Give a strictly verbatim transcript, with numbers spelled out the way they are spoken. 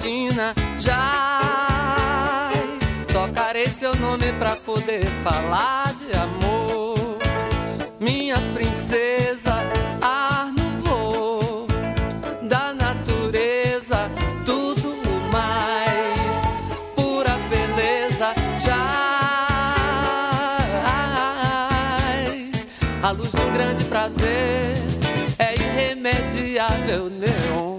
cortina, jazz. Tocarei seu nome pra poder falar de amor. Minha princesa, ar no voo da natureza, tudo mais, pura beleza, jazz. A luz de um grande prazer é irremediável, neon.